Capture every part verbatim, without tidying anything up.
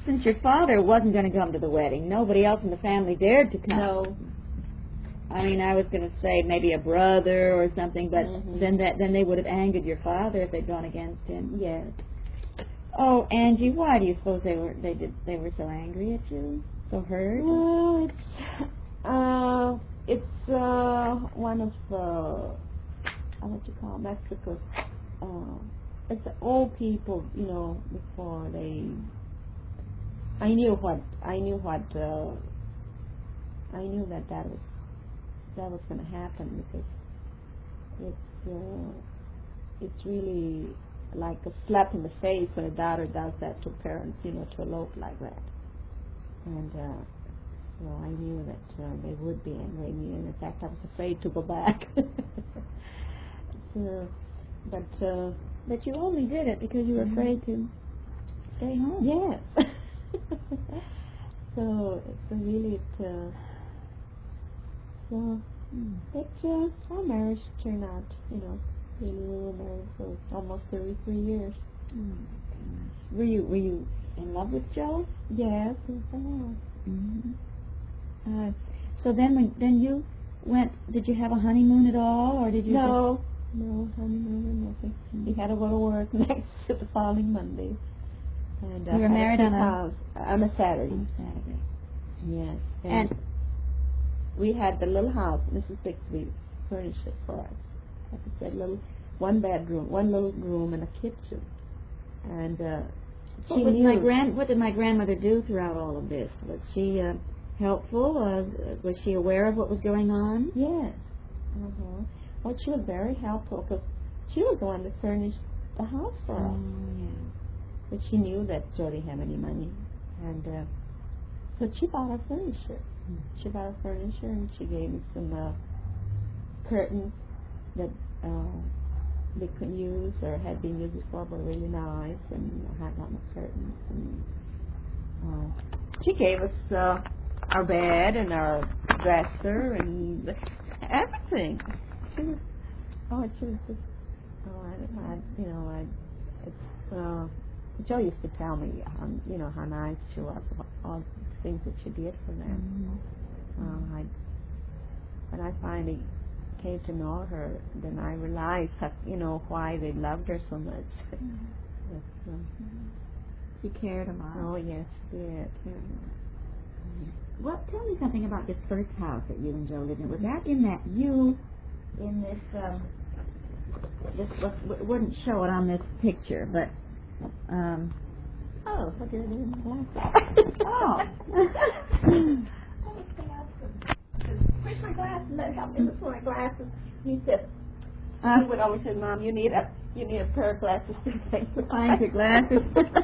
since your father wasn't going to come to the wedding, nobody else in the family dared to come. No. I mean, I was going to say maybe a brother or something, but mm-hmm. then that then they would have angered your father if they'd gone against him. Yes. Oh, Angie, why do you suppose they were they did they were so angry at you, so hurt? Well, it's uh, it's uh, one of the uh, what you call Mexico. Uh, it's the old people, you know. Before they, I knew what I knew what uh, I knew that that was that was going to happen because it's uh, it's really like a slap in the face when a daughter does that to parents, you know, to elope like that. And uh, so I knew that uh, they would be angry at me, and in fact I was afraid to go back. so, but uh, but you only did it because you were mm-hmm. afraid to stay home. Yes. so, so really it. Uh, so, mm. it uh, our marriage turned out, you know. We were married for almost thirty-three years. Oh, were you were you in love with Joe? Yes, yes, I was. Mm-hmm. Uh, so then, when then you went, did you have a honeymoon at all, or did you? No, just no honeymoon or nothing. Mm-hmm. We had to go to work next to the following Monday. And you were married on a on a Saturday. On Saturday. Yes. And, and we had the little house. Missus Bixby furnished it for us. Like I said, little one bedroom, one little room, and a kitchen. And uh, what she was knew my grand. What did my grandmother do throughout all of this? Was she uh, helpful? Uh, was she aware of what was going on? Yes. Uh-huh. Well, she was very helpful because she was the one that furnished the house for us. Oh, yeah. But she knew that Joe didn't have any money, and uh, so she bought our furniture. Mm. She bought our furniture, and she gave me some uh, curtains that uh, they couldn't use or had been used before, but really nice, and I had a lot of curtains. And uh, she gave us uh, our bed and our dresser and everything. She was, oh, she was just, oh, I, I you know, I, it's, uh, Joe used to tell me, um, you know, how nice she was, about all the things that she did for them. Mm-hmm. uh, I, when I finally came to know her, then I realized, that, you know, why they loved her so much. Mm-hmm. Yes, uh, mm-hmm. She cared a lot. Oh, yes, she did. Mm-hmm. Well, tell me something about this first house that you and Joe lived in. Was that in that U, in this, um, this w- wouldn't show it on this picture, but, um, oh, look at it in the glasses. Oh. Where's my glasses? Let help me look for my glasses. He said, uh, he would always say, Mom, you need a you need a pair of glasses to find your glasses.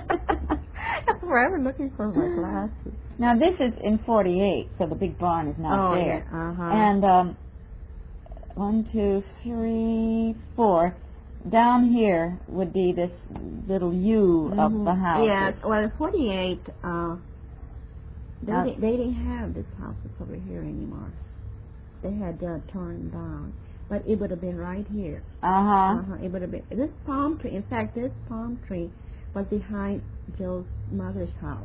I'm forever looking for my glasses. Now this is in forty-eight, so the big barn is not oh, there. Yeah. Uh-huh. And um, one, two, three, four. Down here would be this little U mm-hmm. of the house. Yes. Well, in forty-eight, uh, they, uh, didn't, they didn't have this house that's over here anymore. They had uh, torn down. But it would have been right here. Uh-huh. Uh-huh. It would have been. This palm tree, in fact, this palm tree was behind Joe's mother's house.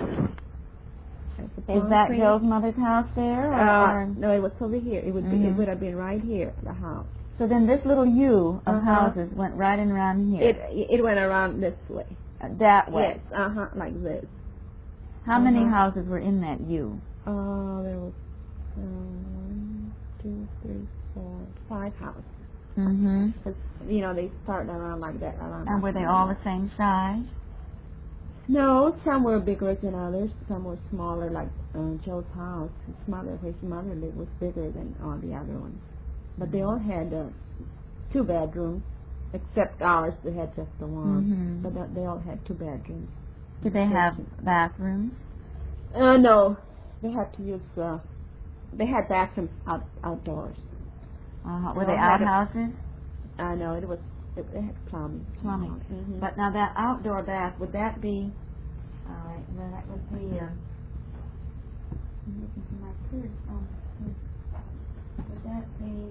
Is that tree. Joe's mother's house there? Or, uh, or? No, it was over here. It would mm-hmm. be. It would have been right here, the house. So then this little U of uh-huh. houses went right and around here. It it went around this way. Uh, that way. Yes. Uh huh. Like this. How uh-huh. many houses were in that U? Oh, uh, there was uh, one, two, three, four, five houses. Mm-hmm. Because you know they started around like that. Around. And were they all the same size? No, some were bigger than others. Some were smaller, like uh, Joe's house. His mother, his mother lived was bigger than all the other ones. But they all had uh, two bedrooms, except ours. They had just the one. Mm-hmm. But uh, they all had two bedrooms. Did they have bathrooms? Uh, no, they had to use. Uh, they had bathrooms out outdoors. Uh-huh. Were they outhouses? I uh, know it was. It, it had plumbing. Plumbing. Mm-hmm. But now that outdoor bath, would that be? All right. Well, that would be. Uh, I'm looking for my purse. Oh, would that be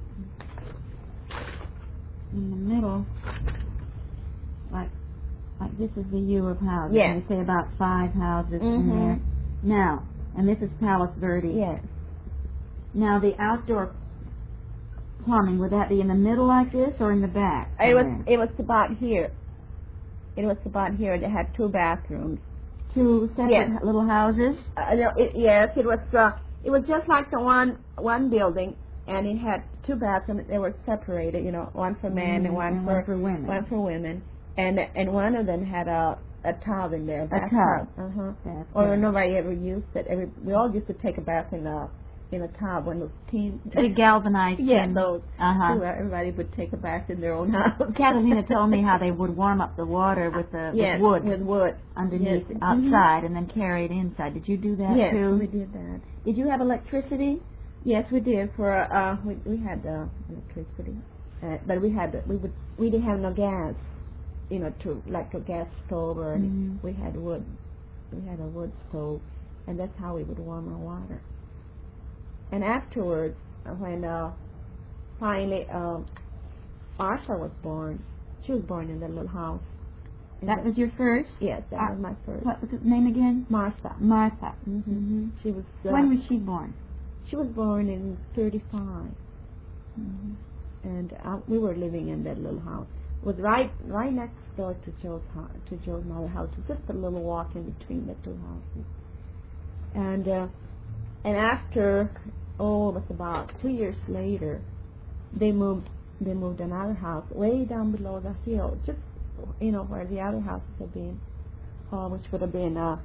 in the middle, like like this is the U of houses. Yes. And you say about five houses in Mhm. there. Now, and this is Palos Verde. Yes. Now, the outdoor plumbing, would that be in the middle like this or in the back? It was somewhere? it was about here. It was about here. They had two bathrooms. Two separate Yes. little houses? Uh, no, it, yes, it was. Uh, it was just like the one one building, and it had two bathrooms. They were separated. You know, one for men Mhm, and one and for one for women. One for women, and and one of them had a a tub in there. A bathtub. tub. Uh-huh. That's Or good. nobody ever used it. Every, we all used to take a bath in a in a tub when the teens. The galvanized. Yeah, tin. those. Uh-huh. So everybody would take a bath in their own house. Catalina told me how they would warm up the water with the Yes, with wood with wood underneath Yes. outside and then carry it inside. Did you do that Yes, too? we did that. Did you have electricity? Yes, we did. For uh, we we had uh, electricity, uh, but we had we would we didn't have no gas, you know, to like a gas stove or any. Mhm. We had wood. We had a wood stove, and that's how we would warm our water. And afterwards, uh, when uh, finally uh, Martha was born, she was born in that little house. And That was your first? yes, that Uh, was my first. What was his name again? Martha. Martha. Mm-hmm. She was. Uh, When was she born? She was born in thirty-five. Mm-hmm. And uh, we were living in that little house. It was right right next door to Joe's house, to Joe's mother's house. It was just a little walk in between the two houses. And uh, and after oh, it was about two years later, they moved. They moved another house way down below the hill, just you know where the other houses had been, uh, which would have been uh,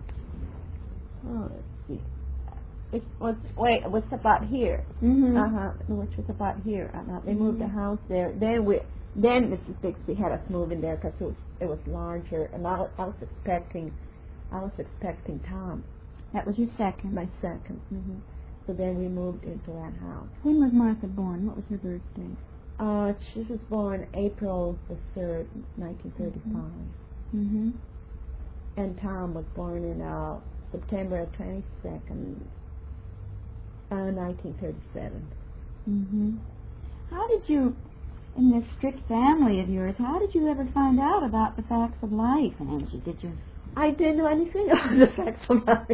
oh, let's see. It was wait, it was about here. Mm-hmm. Uh huh. Which was about here. Uh-huh. They moved the house there. Then we, then Missus Dixie had us move in there because it was it was larger, and I was, I was expecting, I was expecting Tom, That was your second. my 2nd Mm-hmm. So then we moved into that house. When was Martha born? What was her birthday? Uh, she was born April the third, nineteen thirty-five, Mm-hmm. and Tom was born in uh September twenty-second, uh, nineteen thirty-seven. Mm-hmm. How did you, in this strict family of yours, how did you ever find out about the facts of life, Angie? Did you? I didn't know anything about the facts of life.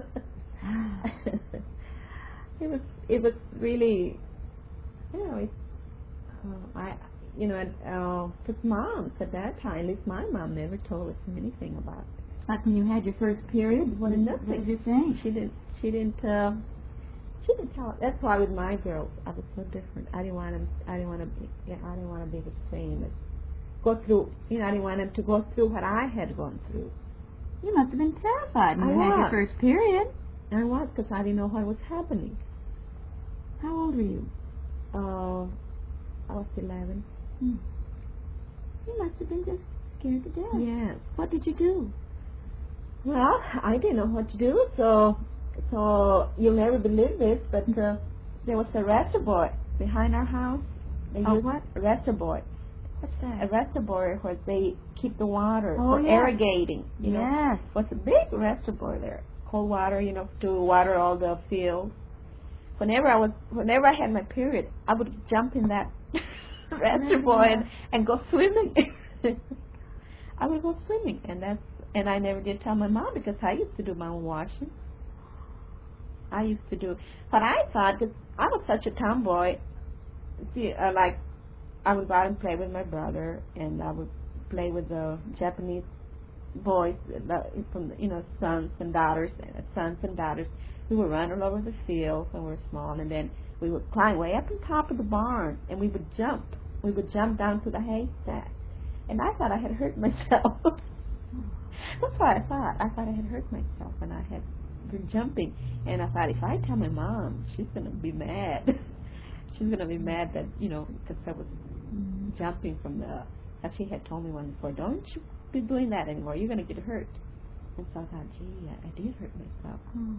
it was it was really, you know, it, uh, I you know, uh, because moms at that time, at least my mom, never told us anything about it. Like when you had your first period? What did, Nothing. what did you think? She didn't. She didn't. Uh, she didn't tell. That's why with my girls, I was so different. I didn't want them. I didn't want to be. Yeah, I didn't want to be the same. As, go through. You know, I didn't want them to go through what I had gone through. You must have been terrified when I you had your was. first period. And I was because I didn't know what was happening. How old were you? Uh, I was eleven. Hmm. You must have been just scared to death. Yes. What did you do? Well, I didn't know what to do, so so you'll never believe this, but uh, there was a reservoir behind our house. They A used what? A reservoir. What's A that? reservoir where they keep the water Oh, for yeah. irrigating. You know, Yes. it was a big reservoir there, cold water, you know, to water all the fields. Whenever I was, whenever I had my period, I would jump in that reservoir and, and go swimming. I would go swimming, and that's and I never did tell my mom because I used to do my own washing. I used to do, but I thought because I was such a tomboy. See, uh, like I would go out and play with my brother, and I would play with the Japanese boys, the, from the, you know, sons and daughters, uh, sons and daughters. We would run all over the field when we were small, and then we would climb way up on top of the barn, and we would jump. We would jump down to the haystack, and I thought I had hurt myself. That's what I thought. I thought I had hurt myself, and I had been jumping, and I thought if I tell my mom, she's gonna be mad. She's gonna be mad that you know because I was Mm-hmm. jumping from the. As she had told me one before, don't you be doing that anymore. You're gonna get hurt. And so I thought, gee, I, I did hurt myself. Oh.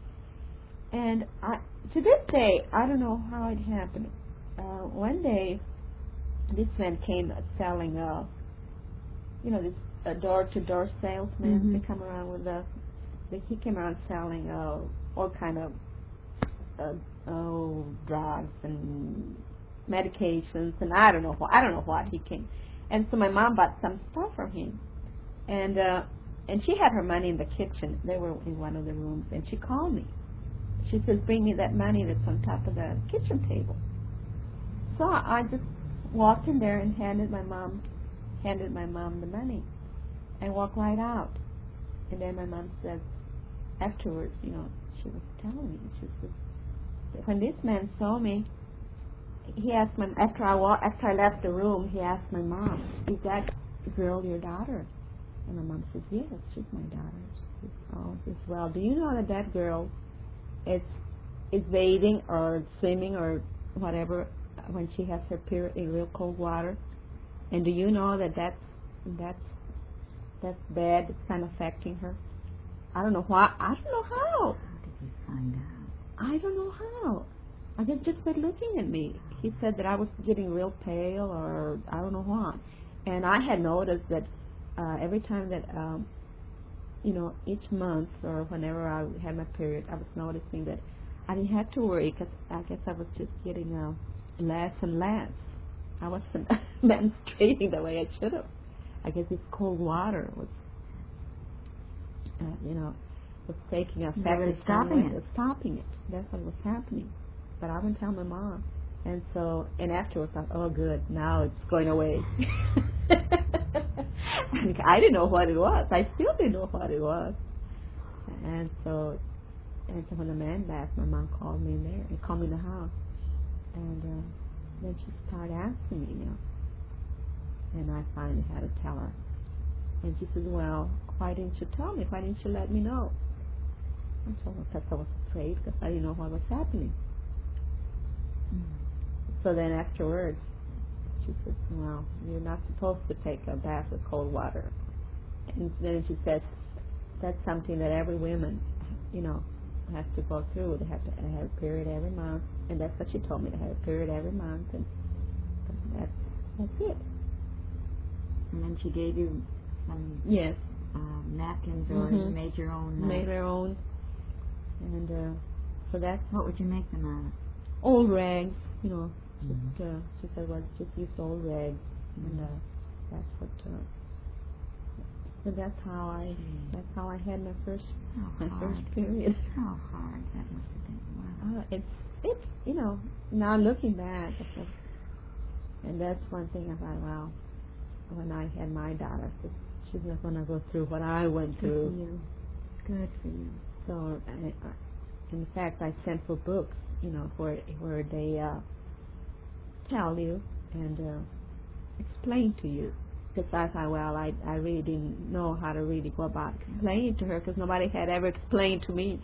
And I, to this day, I don't know how it happened. Uh, one day, this man came selling, uh, you know, this uh, door-to-door salesman. Mhm. They come around with a. They, he came around selling uh, all kind of uh, oh drugs and medications, and I don't know what. I don't know what he came. And so my mom bought some stuff from him. And uh, and she had her money in the kitchen. They were in one of the rooms, and she called me. She says, "Bring me that money that's on top of the kitchen table." So I, I just walked in there and handed my mom, handed my mom the money, and walked right out. And then my mom says, afterwards, you know, she was telling me, she says, when this man saw me, he asked my, after I walk, after I left the room, he asked my mom, "Is that girl your daughter?" And my mom says, "Yes, she's my daughter." She says, "Oh," she says, "Well, do you know that that girl is is bathing or swimming or whatever when she has her period in real cold water? And do you know that that's that's that's bad? It's kind of affecting her." I don't know why. I don't know how. How did you find out? I don't know how. I guess just by looking at me. He said that I was getting real pale, or I don't know why. And I had noticed that uh, every time that, um, you know, each month or whenever I had my period, I was noticing that I didn't have to worry because I guess I was just getting uh, less and less. I wasn't menstruating the way I should have. I guess this cold water was, uh, you know, was taking effect. They were stopping it. Was stopping it. That's what was happening. But I wouldn't tell my mom. And so, and afterwards, I thought, oh, good, now it's going away. I didn't know what it was. I still didn't know what it was. And so, and so when the man left, my mom called me in there and called me in the house. And uh, then she started asking me, you know. And I finally had to tell her. And she said, "Well, why didn't you tell me? Why didn't you let me know?" I told her because I was afraid, because I didn't know what was happening. Mm. So then afterwards, she said, "Well, you're not supposed to take a bath with cold water." And then she said, "That's something that every woman, you know, has to go through. They have to have a period every month." And that's what she told me, to have a period every month. And that's, that's it. And then she gave you some yes uh, napkins, or mm-hmm. you made your own. Uh, made her own. And uh, so that's... What would you make them out of? Old rags, you know. Mm-hmm. Just, uh, she said, well, just use old rags. Mm-hmm. And uh, that's what... Uh, so that's how I... Gee. That's how I had my first... How my hard. first period. How hard that must have been. Wow. Uh, it's, it's, you know, now looking back, it's a, and that's one thing I thought, well, when I had my daughter, she's not going to go through what I went Good through. for you. Good for you. So, I, I, in fact, I sent for books, you know, where where they uh, tell you and uh, explain to you. Because I thought, well, I, I really didn't know how to really go about explaining to her, because nobody had ever explained to me.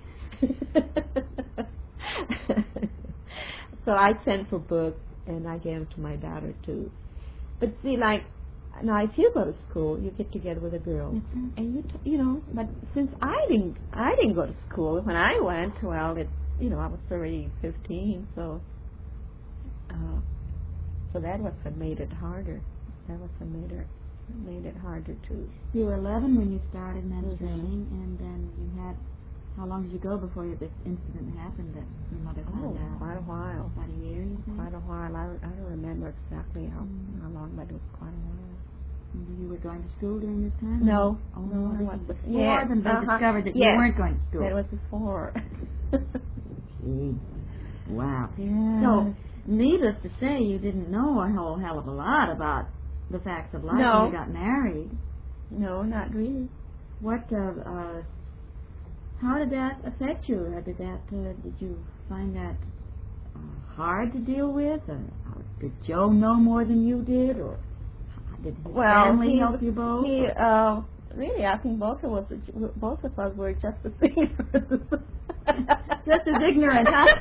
So I sent for books, and I gave them to my daughter too. But see, like, now if you go to school, you get together with a girl, Mm-hmm. and you t- you know. But since I didn't I didn't go to school when I went, well, it you know I was already fifteen, so uh, so that was what made it harder. That was what made it made it harder too. You were eleven when you started menstruating, Mm-hmm. and then you had. How long did you go before you, this incident happened that your mother Oh, found out? quite a while. About a year, you think? Quite a while. I, I don't remember exactly how, Mm. how long, but it was quite a while. And you were going to school during this time? No. Oh, no, this I was wasn't. before Yeah, then they uh-huh. discovered that Yes. you weren't going to school. That was before. Gee. Wow. Yeah. So, needless to say, you didn't know a whole hell of a lot about the facts of life No. when you got married. No, not really. What, uh, uh, how did that affect you? Uh, Did that, uh, did you find that uh, hard to deal with? Or uh, did Joe know more than you did? Or did his Well, family he, help you both? He, uh, really, I think both of us, both of us were just the same. Just as ignorant, huh?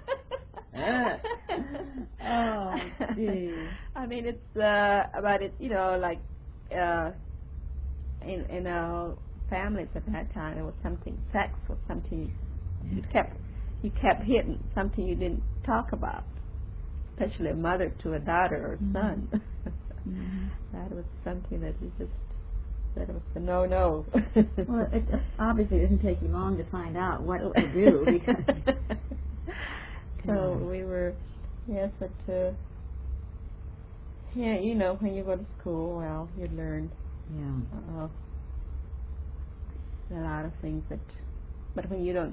Oh, gee. I mean, it's uh, about it, you know, like uh, in in our families at that time, it was something. Sex was something you kept you kept hidden, something you didn't talk about, especially a mother to a daughter or Mm-hmm. son. Mm-hmm. That was something that you just that was a no no. Well, it obviously didn't take you long to find out what to do. Because so we were, yes, but uh, yeah, you know, when you go to school, well, you learn. yeah. Uh, a lot of things that, but when you don't,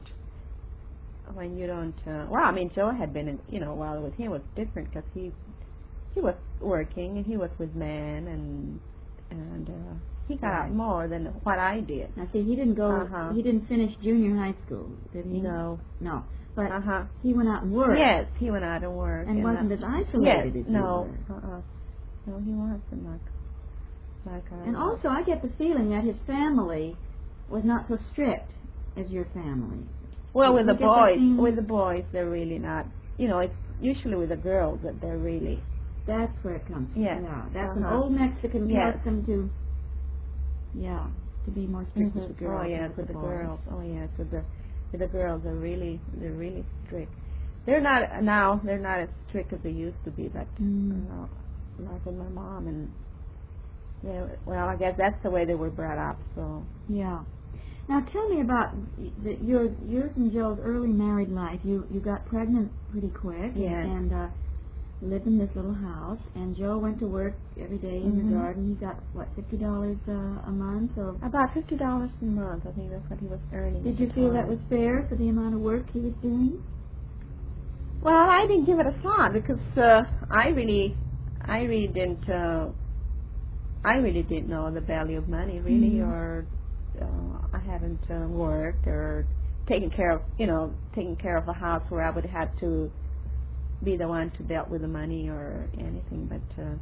when you don't, uh, well, I mean, Joe had been, in, you know, while with him was different because he, he was working and he was with men and, and uh, he got Right. out more than what I did. Now, see, he didn't go, Uh-huh. he didn't finish junior high school, did he? No. No. But Uh-huh. he went out and worked. Yes, he went out and worked. And wasn't uh, as isolated yes, as you no, were. uh-uh. No, he wasn't like, like I And was. also, I get the feeling that his family was not so strict as your family. Well, You- with the you get that boys, feeling? with the boys, they're really not. You know, it's usually with the girls that they're really. That's where it comes from. Yes. Yeah. That's an Uh-huh. old Mexican Yes. custom to, yeah, to be more strict with the Mhm. girls. Oh yes, than with the boys. girls. Oh yes, with the with the girls, they're really they're really strict. They're not now. They're not as strict as they used to be, but Mm. uh, like with my mom and. Yeah, well, I guess that's the way they were brought up. So. Yeah. Now tell me about the, your yours and Joe's early married life. You you got pregnant pretty quick. Yes. And uh, lived in this little house. And Joe went to work every day in Mhm. the garden. He got what fifty dollars uh, a month. Or About fifty dollars a month. I think that's what he was earning. did at you the feel that time. was fair for the amount of work he was doing? Well, I didn't give it a thought because uh, I really, I really didn't. Uh, I really didn't know the value of money, really, Mhm. or uh, I haven't uh, worked or taken care of, you know, taken care of a house where I would have to be the one to deal with the money or anything. But uh,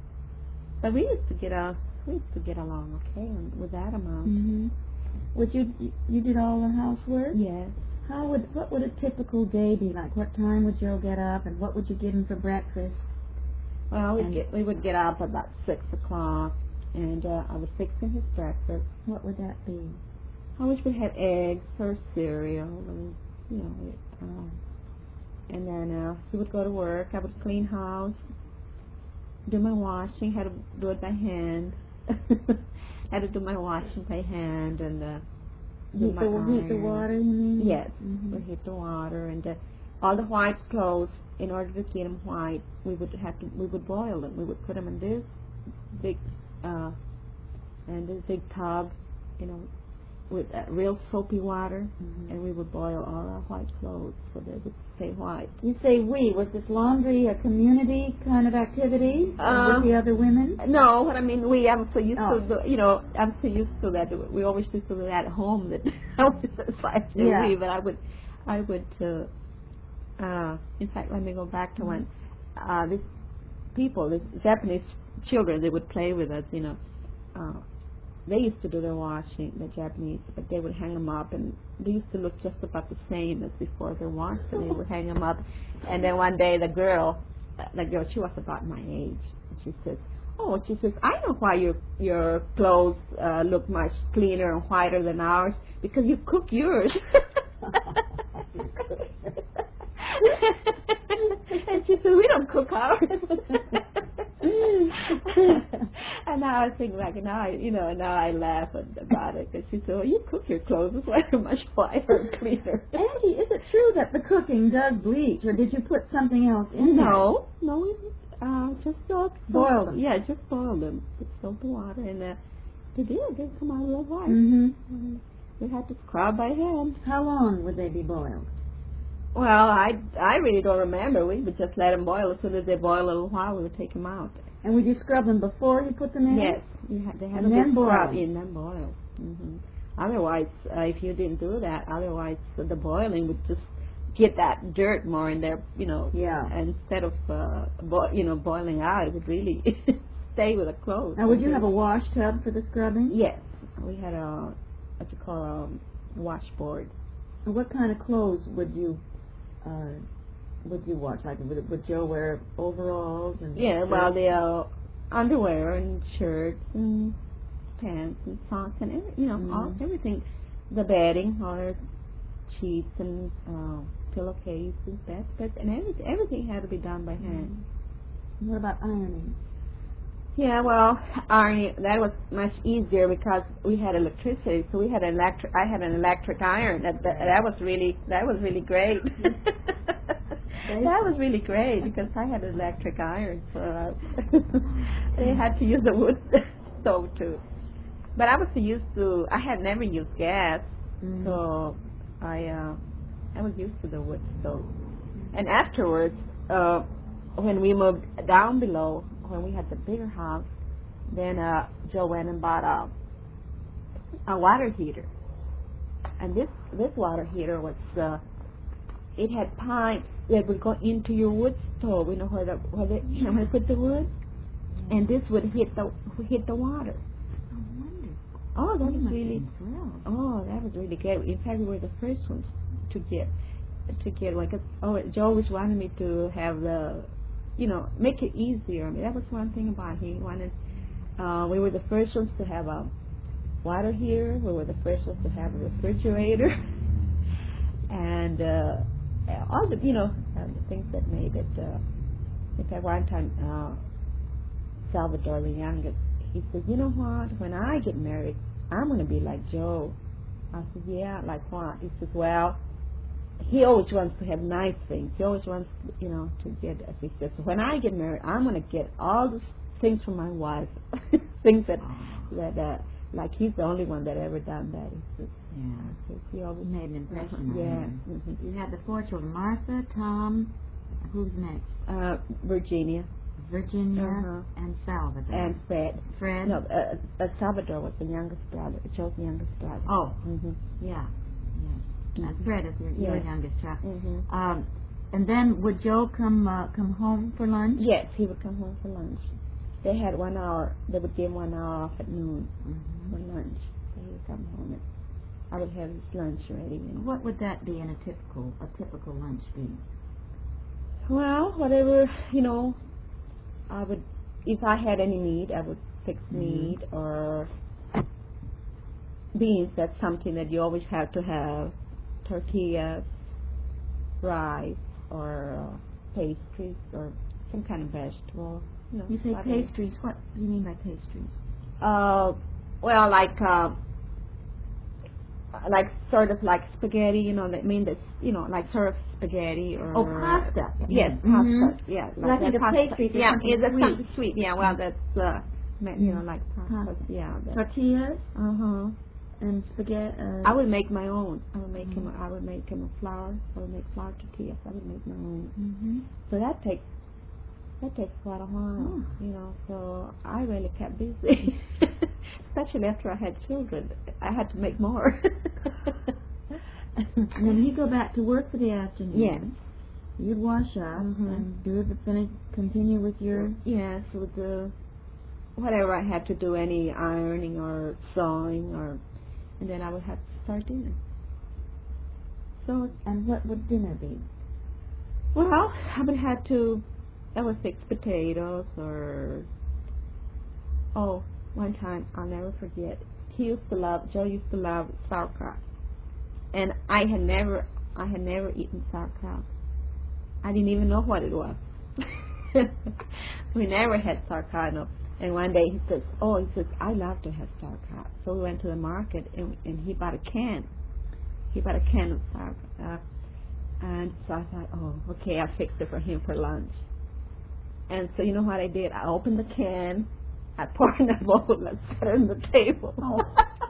but we used to get a, we used to get along okay with that amount. Mm-hmm. Would you you did all the housework? Yes. How would what would a typical day be like? What time would Joe get up, and what would you give him for breakfast? Well, we And- get we would get up about six o'clock, and uh, I would fix him his breakfast. What would that be? I wish we had eggs or cereal, and you know, it, um, and then uh, he would go to work. I would clean house, do my washing. Had to do it by hand. Had to do my washing by hand, and uh, do Heat my the, heat the iron. water, you mean? Yes, Mhm. we heat the water, and uh, all the white clothes. In order to keep them white, we would have to we would boil them. We would put them in this big uh, and this big tub, you know, with uh, real soapy water, Mhm. and we would boil all our white clothes so they would stay white. You say we. Was this laundry a community kind of activity Uh, with the other women? No, what I mean, we I'm so used Oh. to the, you know, I'm so used to that. We always used to do that at home. That I was just like Yeah. we, but I would, I would. Uh, uh, in fact, let me go back to when uh, these people, these Japanese children, they would play with us. You know, uh, they used to do their washing, the Japanese, but they would hang them up, and they used to look just about the same as before they washed, and they would hang them up. And then one day, the girl, uh, the girl, she was about my age, and she says, "Oh," she says, "I know why your your clothes uh, look much cleaner and whiter than ours, because you cook yours." And she said, "We don't cook ours." And now I think back, now I, you know, now I laugh at, about it because she said, "Well, you cook your clothes; it's why they're much whiter and cleaner." Angie, is it true that the cooking does bleach, or did you put something else in there? No, no, we uh, just soak, Boil them. Yeah, just boil them with soap and water, and uh, they did. They come out real white. Mm-hmm. Mm-hmm. We had to scrub by hand. How long would they be boiled? Well, I, I really don't remember. We would just let them boil. As soon as they boil a little while, we would take them out. And would you scrub them before you put them in? Yes, you had, they had And to then be scrubbed boil. and then boil. Mm-hmm. Otherwise, uh, if you didn't do that, otherwise uh, the boiling would just get that dirt more in there, you know. Yeah. Instead of, uh, bo- you know, boiling out, it would really stay with the clothes. Now, would you have a wash tub for the scrubbing? Yes, we had a what you call a washboard. And what kind of clothes would you uh, would you wash? Like, would, would Joe wear overalls and? Yeah, well, the uh, underwear and shirts and pants and socks and every, you know, Mm. all everything, the bedding, all our sheets and uh, pillowcases, bedspreads, and everything. Everything had to be done by hand. What about ironing? Yeah, well, ironing that was much easier because we had electricity, so we had an electric. I had an electric iron. That that, that was really that was really great. That was really great because I had an electric iron, so uh, they had to use the wood stove to But I was used to, I had never used gas, Mm. so I uh, I was used to the wood stove. And afterwards, uh, when we moved down below, when we had the bigger house, then uh, Joe went and bought a, a water heater. And this this water heater was, uh, it had pipes that would go into your wood stove, you know, where the where the you know, where you put the wood, and this would hit the hit the water. Oh, wonderful. Oh, that You was must really be thrilled. oh, that was really good. In fact, we were the first ones to get to get one. Cause, oh, Joe always wanted me to have the, you know, make it easier. I mean, that was one thing about him. He wanted. Uh, we were the first ones to have a water heater. We were the first ones to have a refrigerator, and uh, all the, you know, uh, the things that made it. Uh, in fact, one time, uh, Salvador, the youngest, he said, "You know what? When I get married, I'm going to be like Joe." I said, "Yeah, like what?" He says, "Well, he always wants to have nice things. He always wants, you know, to get." As he says, "When I get married, I'm going to get all the things from my wife, things that that uh, like he's the only one that ever done that." He says, Yeah. so he always Made an impression on yeah. him. Mm-hmm. You had the four children, Martha, Tom, who's next? Uh, Virginia Virginia Uh-huh. and Salvador. and Fred. Fred? No, uh, uh, Salvador was the youngest brother. Joe's youngest brother. Oh, Mm-hmm. yeah. Yeah. And Mhm. Fred is your, your Yeah. youngest child. Mm-hmm. Um, and then would Joe come uh, come home for lunch? Yes, he would come home for lunch. They had one hour. They would give one hour off at noon Mm-hmm. for lunch. So he would come home and I would have his lunch ready. And What would that be in a typical a typical lunch be? well, whatever, you know, I would, if I had any meat, I would fix Mhm. meat or beans. That's something that you always have to have. Tortillas, rice, or uh, pastries, or some kind of vegetable. You know, You say whatever. pastries. What do you mean by pastries? Uh, well, like, uh, like sort of like spaghetti, you know, I mean that's, you know, like sort of spaghetti or... Oh, pasta. Yes, Mhm. pasta, yeah. Well, I think that the pastries are yeah, something yeah, that's sweet. something sweet, yeah, well, that's, uh, ma- you know, like pasta, Pasta. yeah. that- Tortillas Uh-huh. and spaghetti. Uh, I would make my own. I would make him, Mhm. I would make him a flour. I would make flour tortillas. I would make my own. Mm-hmm. So that takes, that takes quite a while, Oh. you know, so I really kept busy. Especially after I had children. I had to make more. And then you go back to work for the afternoon. Yes. You'd wash up Mhm. and do the finish. Continue with your. Yes, with the whatever I had to do, any ironing or sewing, or and then I would have to start dinner. So, And what would dinner be? well, I would have to. I would fix potatoes, or oh, one time I'll never forget. He used to love. Joe used to love sauerkraut, and I had never, I had never eaten sauerkraut. I didn't even know what it was. We never had sauerkraut. No. And one day he says, "Oh," he says, "I love to have sauerkraut." So we went to the market, and, and he bought a can. He bought a can of sauerkraut, and so I thought, "Oh, okay, I'll fix it for him for lunch." And so you know what I did? I opened the can, I poured in a bowl, and set it on the table. Oh.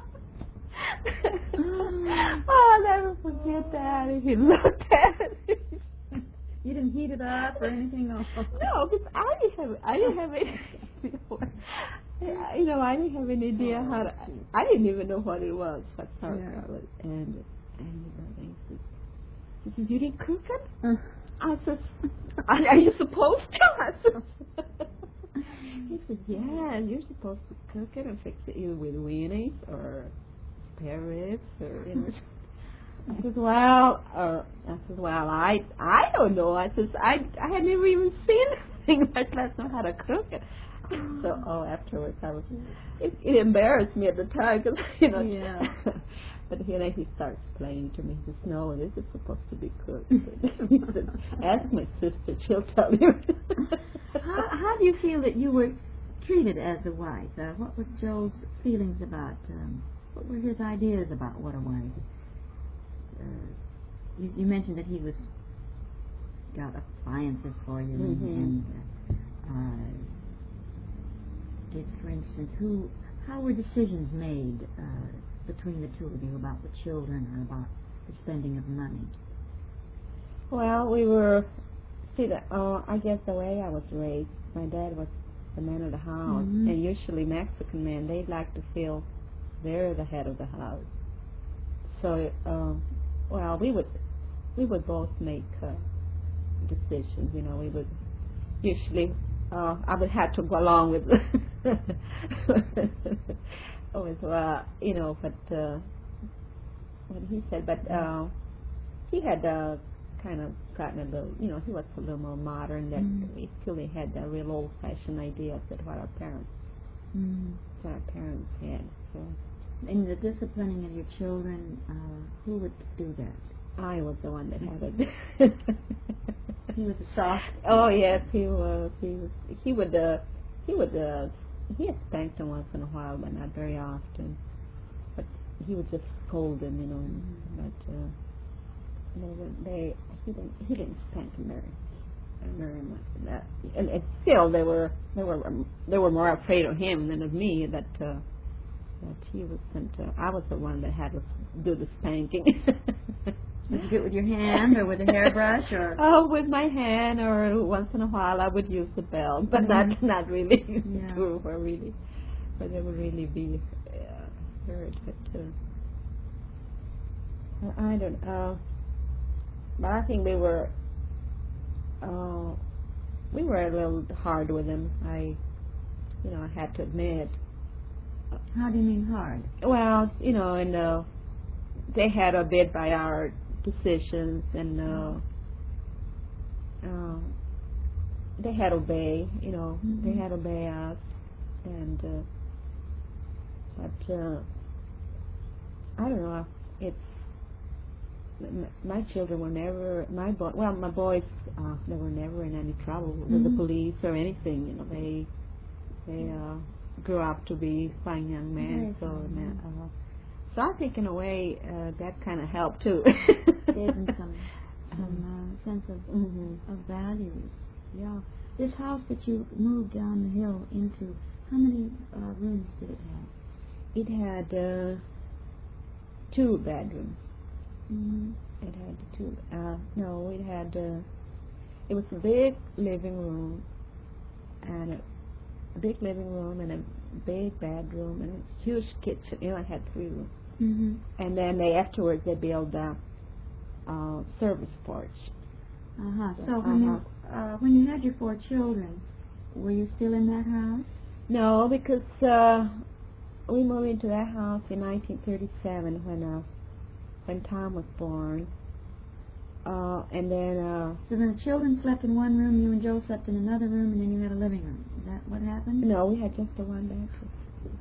Oh, I'll never forget that. If he looked at it. You didn't heat it up or anything else? No, because I didn't have I didn't have any. Yeah, you know, I didn't have any idea how to. I didn't even know what it was. What sauerkraut Yeah. was, and and he says, he says, "You didn't cook it?" Uh, I said, "Are, are you supposed to?" I said. He said, "Yeah, you're supposed to cook it and fix it either with weenies or spare ribs or you know." I says, "Well, uh, I says, well, I I don't know." I says, "I I had never even seen anything, much less know how to cook it." So, oh, afterwards, I was it, it embarrassed me at the time because you know. Yeah. But you know, he starts explaining to me. He says, "No, this is supposed to be cooked." He said, "Ask my sister; she'll tell you." how, how do you feel that you were treated as a wife? Uh, what was Joe's feelings about? Um, what were his ideas about what a wife? Uh, you, you mentioned that he was got appliances for you, Mhm. and uh, did, for instance, who? how were decisions made uh, between the two of you about the children or about the spending of money? Well, we were, see, the, uh, I guess the way I was raised, my dad was the man of the house, Mm-hmm. and usually Mexican men, they like to feel they're the head of the house. So, um, well, we would we would both make uh, decisions. You know, we would usually uh, I would have to go along with with uh, you know, but uh, what he said. But uh, he had uh, kind of gotten a little, you know, he was a little more modern. That Mm. we still had the real old-fashioned ideas of what our parents, Mm. what our parents had. So. In the disciplining of your children, uh, who would do that? I was the one that had it. He was a soft. Oh yes, he was. He was. He would. Uh, he would. Uh, he had spanked them once in a while, but not very often. But he would just scold them, you know. Mm-hmm. But uh, they, would, they. He didn't. He didn't spank them very, very much. That. And, and still, they were. They were. Um, they were more afraid of him than of me. That. Uh, that he wasn't. Uh, I was the one that had to do the spanking. Did you do it with your hand or with a hairbrush or? Oh, with my hand, or once in a while I would use the belt, but Mm-hmm. not not really Yeah. to where really, where they would really be uh, hurt. But uh, I don't. Uh, but I think we were. Uh, we were a little hard with them. I, you know, I had to admit. How do you mean hard? Well, you know, and uh, they had a bit by our decisions, and uh, uh, they had to obey. You know, Mm-hmm. they had to obey us, and uh, but uh, I don't know. It's m- my children were never my boy. Well, my boys, uh, they were never in any trouble with the Mhm. police or anything. You know, they they uh, grew up to be fine young men. Very So. fine, Uh, So I think in a way uh, that kind of helped too. Gave them some some uh, sense of Mm-hmm. of values. Yeah. This house that you moved down the hill into, how many uh, rooms did it have? It had uh, two bedrooms. Mm-hmm. It had two. Uh, no, it had. Uh, it was a big living room, and a, a big living room, and a big bedroom, and a huge kitchen. You know, it had three rooms. Mm-hmm. And then they afterwards they built a uh, service porch. Uh-huh. So when you uh, when you had your four children, were you still in that house? No, because uh, we moved into that house in nineteen thirty-seven when uh, when Tom was born, uh, and then uh, So then the children slept in one room, you and Joe slept in another room, and then you had a living room. Is that what happened? no, we had just the one bedroom.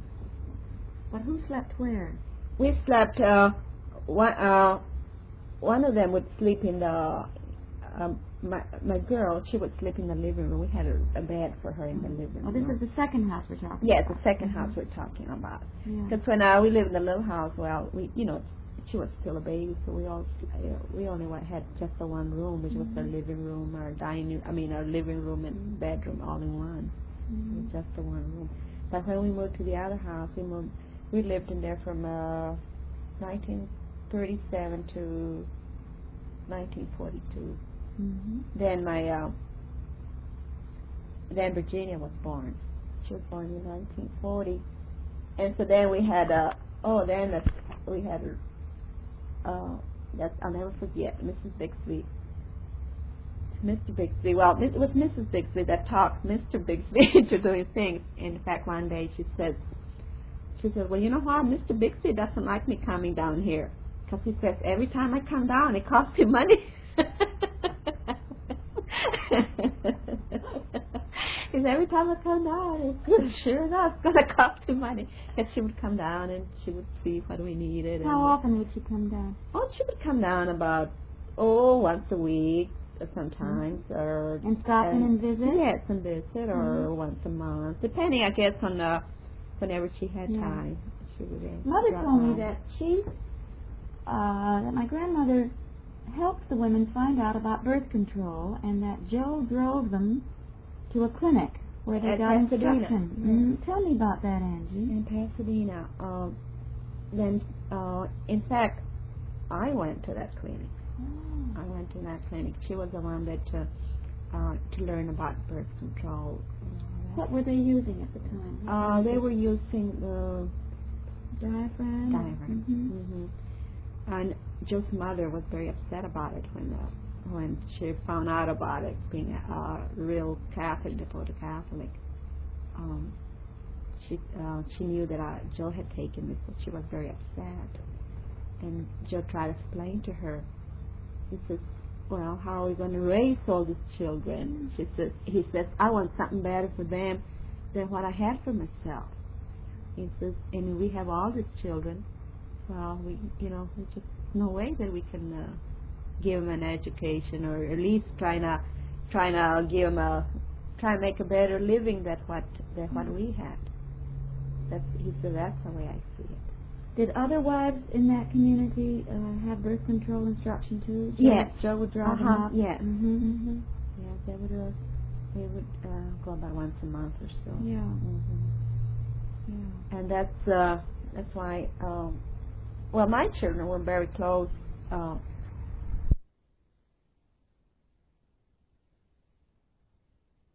But who slept where? We slept. Uh, one uh, one of them would sleep in the. Um, my my girl, she would sleep in the living room. We had a, a bed for her in the living Oh, room. this is the second house we're talking Yes, about. the second Mhm. house we're talking about. Yeah. Because when uh, we lived in the little house, well, we, you know, she was still a baby, so we all, uh, we only wa- had just the one room, which was our Mhm. living room, our dining, I mean, our living room and bedroom all in one. It Mhm. was just the one room. But when we moved to the other house, we moved, we lived in there from uh, nineteen thirty-seven to nineteen forty-two. Mhm. Then my, uh, then Virginia was born. She was born in nineteen forty. And so then we had, uh, oh, then uh, we had, uh, that I'll never forget, Missus Bixby. Mister Bixby, well, it was Missus Bixby that talked Mister Bixby into doing things. In fact, one day she said, she said, well, you know what, Mister Bixby doesn't like me coming down here. Because he says, every time I come down, it costs him money. Because every time I come down, it's sure enough going to cost him money. And she would come down and she would see what we needed. How and often would she come down? Oh, she would come down about, oh, once a week sometimes. Mm-hmm. or And stop in and visit? Yes, and visit, or mm-hmm. once a month. Depending, I guess, on the, whenever she had yeah. time. She would uh, Mother told by. me that she, uh, that my grandmother helped the women find out about birth control, and that Joe drove them to a clinic where they At got Pasadena. instruction. Mm-hmm. Tell me about that, Angie. In Pasadena. Uh, then, uh, in fact, I went to that clinic. Oh. I went to that clinic. She was the one that uh, uh, to learn about birth control. What were they using at the time? Uh, they were using the diaphragm. diaphragm. Mm-hmm. Mm-hmm. And Joe's mother was very upset about it when uh, when she found out about it, being a uh, real Catholic, devoted Catholic. Um, she uh, she knew that uh, Joe had taken this, so she was very upset. And Joe tried to explain to her. He says, "Well, how are we going to raise all these children?" She says, "He says, I want something better for them than what I had for myself." He says, "And we have all these children. Well, we, you know, there's just no way that we can uh, give them an education, or at least trying to, trying to give them a, try and make a better living than what than what we had." That's, he said, that's the way I see it. Did other wives in that community uh, have birth control instruction too? Joe, Yes. Joe would drive them Uh-huh. up? Yes. Mm-hmm. Mm-hmm. Yes, they would, uh, they would uh, go about once a month or so. Yeah. Mm-hmm. Yeah. And that's uh, that's why. Um, well, my children were very close. Uh,